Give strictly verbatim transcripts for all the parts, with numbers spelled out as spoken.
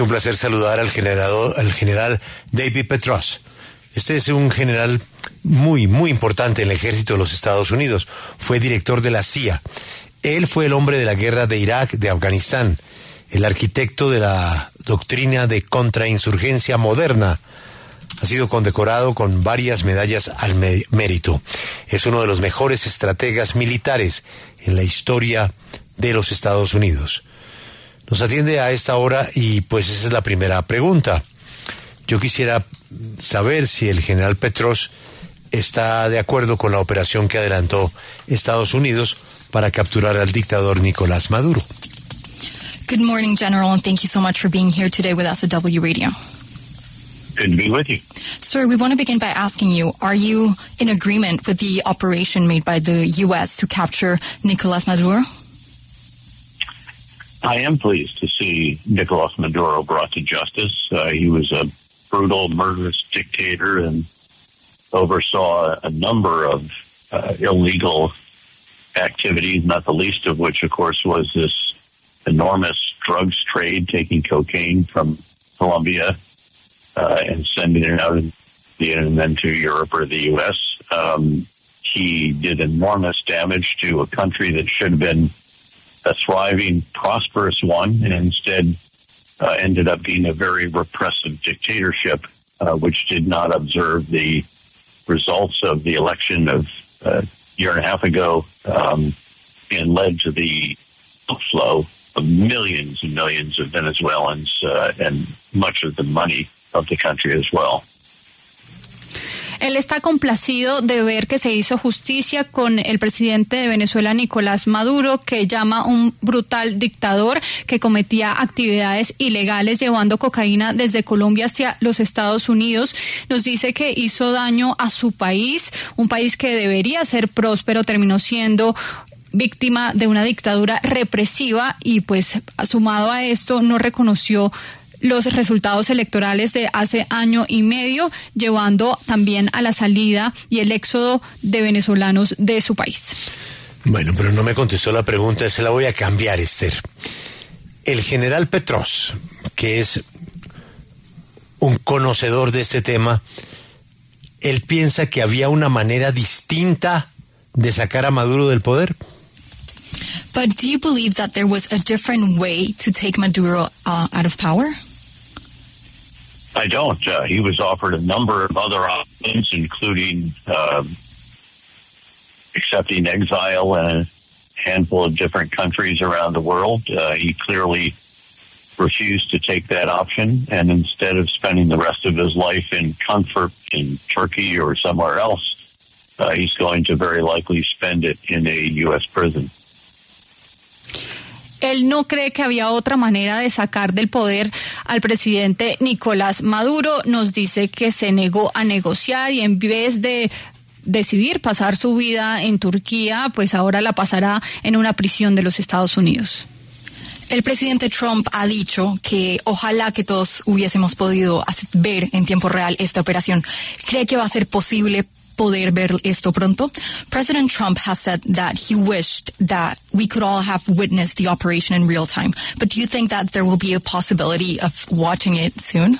Un placer saludar al general, al general David Petraeus. Este es un general muy, muy importante en el ejército de los Estados Unidos. Fue director de la C I A. Él fue el hombre de la guerra de Irak, de Afganistán, el arquitecto de la doctrina de contrainsurgencia moderna. Ha sido condecorado con varias medallas al mérito. Es uno de los mejores estrategas militares en la historia de los Estados Unidos. Nos atiende a esta hora y pues esa es la primera pregunta. Yo quisiera saber si el general Petraeus está de acuerdo con la operación que adelantó Estados Unidos para capturar al dictador Nicolás Maduro. Good morning, General, and thank you so much for being here today with us at W Radio. Good to be with you. Sir, we want to begin by asking you, are you in agreement with the operation made by the U S to capture Nicolás Maduro? I am pleased to see Nicolás Maduro brought to justice. Uh, he was a brutal, murderous dictator and oversaw a number of uh, illegal activities, not the least of which, of course, was this enormous drugs trade, taking cocaine from Colombia uh, and sending it out and then to Europe or the U S. Um, he did enormous damage to a country that should have been a thriving, prosperous one, and instead uh, ended up being a very repressive dictatorship, uh, which did not observe the results of the election of uh, a year and a half ago, um, and led to the outflow of millions and millions of Venezuelans uh, and much of the money of the country as well. Él está complacido de ver que se hizo justicia con el presidente de Venezuela, Nicolás Maduro, que llama un brutal dictador que cometía actividades ilegales llevando cocaína desde Colombia hacia los Estados Unidos. Nos dice que hizo daño a su país, un país que debería ser próspero, terminó siendo víctima de una dictadura represiva y pues sumado a esto no reconoció los resultados electorales de hace año y medio, llevando también a la salida y el éxodo de venezolanos de su país. Bueno, pero no me contestó la pregunta, se la voy a cambiar, Esther. El general Petraeus, que es un conocedor de este tema, él piensa que había una manera distinta de sacar a Maduro del poder. But do you believe that there was a different way to take Maduro uh, out of power? I don't. Uh, he was offered a number of other options, including uh, accepting exile in a handful of different countries around the world. Uh, he clearly refused to take that option, and instead of spending the rest of his life in comfort in Turkey or somewhere else, uh, he's going to very likely spend it in a U S prison. Él no cree que había otra manera de sacar del poder al presidente Nicolás Maduro. Nos dice que se negó a negociar y en vez de decidir pasar su vida en Turquía, pues ahora la pasará en una prisión de los Estados Unidos. El presidente Trump ha dicho que ojalá que todos hubiésemos podido ver en tiempo real esta operación. ¿Cree que va a ser posible poder ver esto pronto? President Trump has said that he wished that we could all have witnessed the operation in real time. But do you think that there will be a possibility of watching it soon?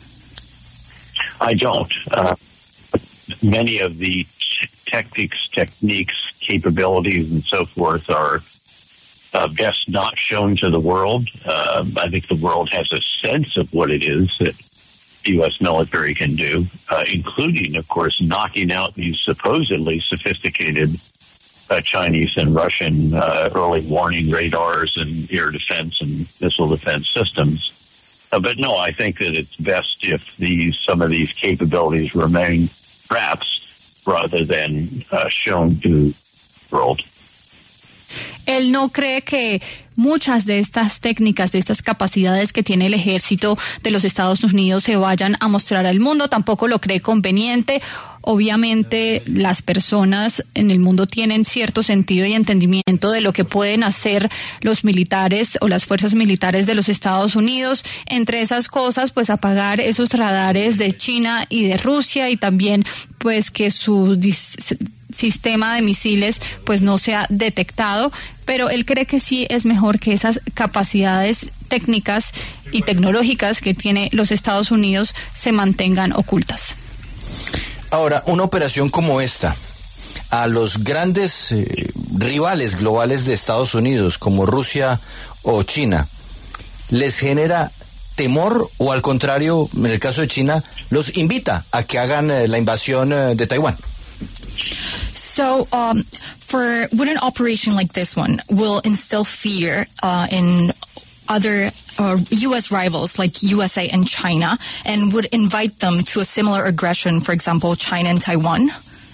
I don't. Uh, many of the tactics, techniques, capabilities, and so forth are uh, best not shown to the world. Uh, I think the world has a sense of what it is that U S military can do, uh, including, of course, knocking out these supposedly sophisticated uh, Chinese and Russian uh, early warning radars and air defense and missile defense systems. Uh, but no, I think that it's best if these some of these capabilities remain traps rather than uh, shown to the world. Él no cree que muchas de estas técnicas, de estas capacidades que tiene el ejército de los Estados Unidos se vayan a mostrar al mundo, tampoco lo cree conveniente. Obviamente las personas en el mundo tienen cierto sentido y entendimiento de lo que pueden hacer los militares o las fuerzas militares de los Estados Unidos. Entre esas cosas, pues apagar esos radares de China y de Rusia y también pues que su sistema de misiles pues no sea detectado, pero él cree que sí es mejor que esas capacidades técnicas y tecnológicas que tiene los Estados Unidos se mantengan ocultas. Ahora, una operación como esta, a los grandes eh, rivales globales de Estados Unidos, como Rusia o China, ¿les genera temor o al contrario, en el caso de China, los invita a que hagan eh, la invasión eh, de Taiwán? So, um, for would an operation like this one will instill fear uh, in other uh, U S rivals like U S A and China, and would invite them to a similar aggression, for example, China and Taiwan?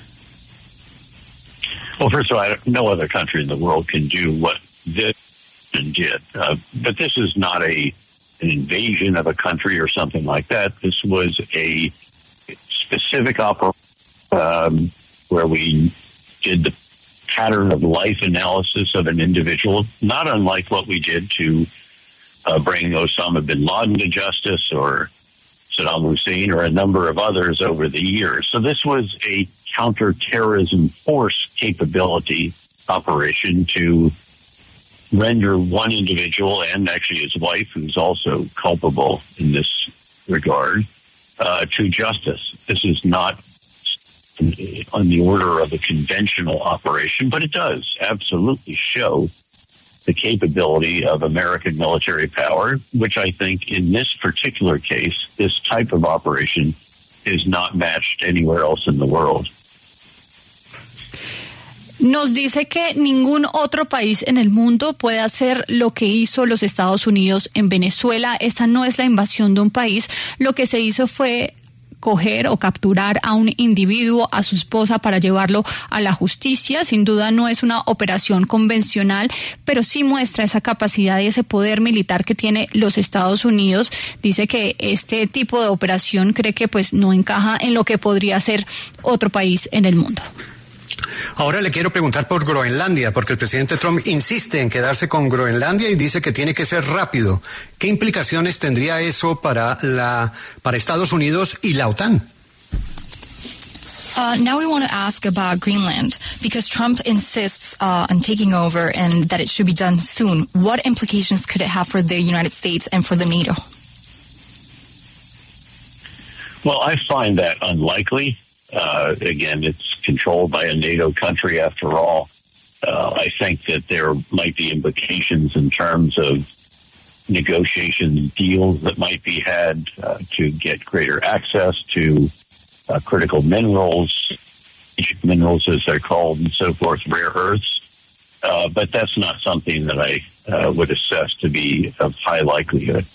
Well, first of all, no other country in the world can do what this did. Uh, but this is not a an invasion of a country or something like that. This was a specific operation um, where we did the pattern of life analysis of an individual, not unlike what we did to uh, bring Osama bin Laden to justice or Saddam Hussein or a number of others over the years. So this was a counterterrorism force capability operation to render one individual and actually his wife, who's also culpable in this regard, uh, to justice. This is not on the order of a conventional operation, but it does absolutely show the capability of American military power, which I think in this particular case, this type of operation is not matched anywhere else in the world. Nos dice que ningún otro país en el mundo puede hacer lo que hizo los Estados Unidos en Venezuela. Esta no es la invasión de un país. Lo que se hizo fue coger o capturar a un individuo, a su esposa, para llevarlo a la justicia. Sin duda no es una operación convencional, pero sí muestra esa capacidad y ese poder militar que tiene los Estados Unidos. Dice que este tipo de operación cree que pues no encaja en lo que podría ser otro país en el mundo. Ahora le quiero preguntar por Groenlandia, porque el presidente Trump insiste en quedarse con Groenlandia y dice que tiene que ser rápido. ¿Qué implicaciones tendría eso para la para Estados Unidos y la OTAN? Uh, now we want to ask about Greenland, because Trump insists uh, on taking over and that it should be done soon. What implications could it have for the United States and for the NATO? Well, I find that unlikely. Uh, again, it's controlled by a NATO country after all. Uh, I think that there might be implications in terms of negotiation deals that might be had uh, to get greater access to uh, critical minerals, minerals as they're called, and so forth, rare earths. Uh, but that's not something that I uh, would assess to be of high likelihood.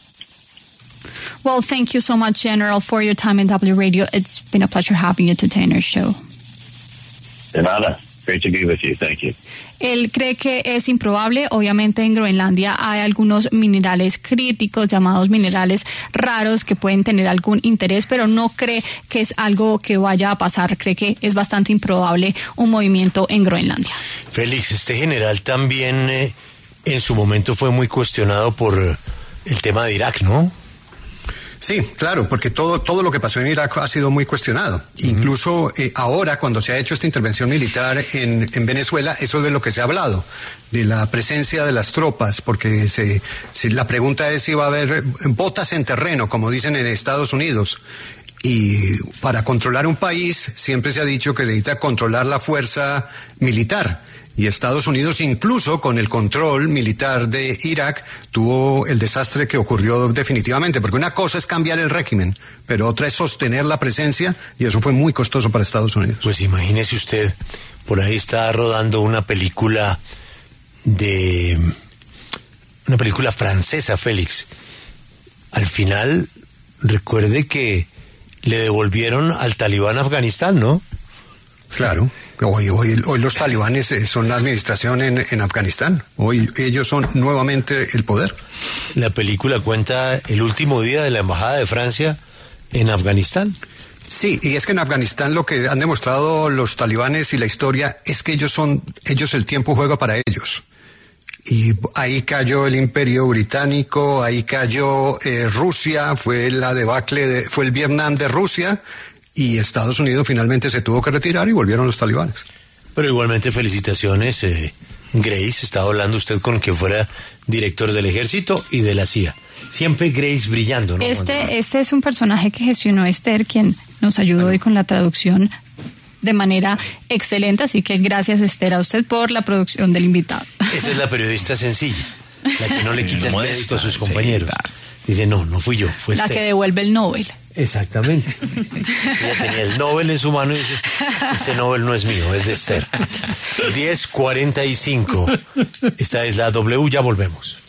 Well, thank you so much, General, for your time in W Radio. It's been a pleasure having you today on our show. De nada. Great to be with you. Thank you. Él cree que es improbable. Obviamente en Groenlandia hay algunos minerales críticos, llamados minerales raros, que pueden tener algún interés, pero no cree que es algo que vaya a pasar. Cree que es bastante improbable un movimiento en Groenlandia. Félix, este general también eh, en su momento fue muy cuestionado por eh, el tema de Irak, ¿no? Sí, claro, porque todo todo lo que pasó en Irak ha sido muy cuestionado. Uh-huh. Incluso eh, ahora, cuando se ha hecho esta intervención militar en, en Venezuela, eso es de lo que se ha hablado, de la presencia de las tropas, porque se, se, la pregunta es si va a haber botas en terreno, como dicen en Estados Unidos. Y para controlar un país, siempre se ha dicho que necesita controlar la fuerza militar. Y Estados Unidos, incluso con el control militar de Irak, tuvo el desastre que ocurrió definitivamente, porque una cosa es cambiar el régimen, pero otra es sostener la presencia, y eso fue muy costoso para Estados Unidos. Pues imagínese usted, por ahí está rodando una película de... una película francesa, Félix. Al final, recuerde que le devolvieron al talibán a Afganistán, ¿no? Claro. Hoy, hoy, hoy los talibanes son la administración en, en Afganistán. Hoy ellos son nuevamente el poder. La película cuenta el último día de la embajada de Francia en Afganistán. Sí, y es que en Afganistán lo que han demostrado los talibanes y la historia es que ellos son, ellos el tiempo juega para ellos. Y ahí cayó el Imperio Británico, ahí cayó eh, Rusia, fue la debacle, de, fue el Vietnam de Rusia. y Estados Unidos finalmente se tuvo que retirar y volvieron los talibanes. Pero igualmente felicitaciones, eh, Grace, estaba hablando usted con que fuera director del ejército y de la C I A. Siempre Grace brillando, ¿no? Este, este es un personaje que gestionó Esther, quien nos ayudó hoy con la traducción de manera excelente, así que gracias, Esther, a usted por la producción del invitado. Esa es la periodista sencilla, la que no le quita el crédito a sus compañeros. Dice, no, no fui yo, fue La Esther. que devuelve el Nobel. Exactamente. Ella tenía el Nobel en su mano y dice, ese Nobel no es mío, es de Esther. diez cuarenta y cinco. Esta es la W, ya volvemos.